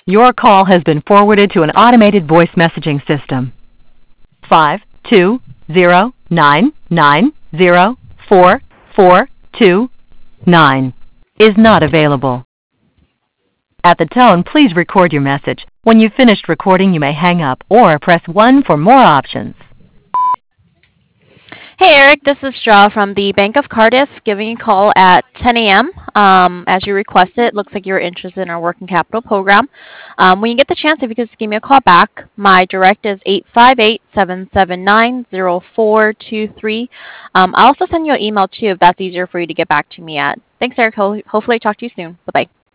Your call has been forwarded to an automated voice messaging system. 520990442 is not available. At the tone, please record your message. When you've finished recording, you may hang up or press 1 for more options. Hey, Eric, this is Straw from the Bank of Cardiff giving you a call at 10 a.m. As you requested, looks like you're interested in our working capital program. When you get the chance, if you could just give me a call back. My direct is 858-779-0423. I'll also send you an email, too, if that's easier for you to get back to me at. Thanks, Eric. Hopefully talk to you soon. Bye-bye.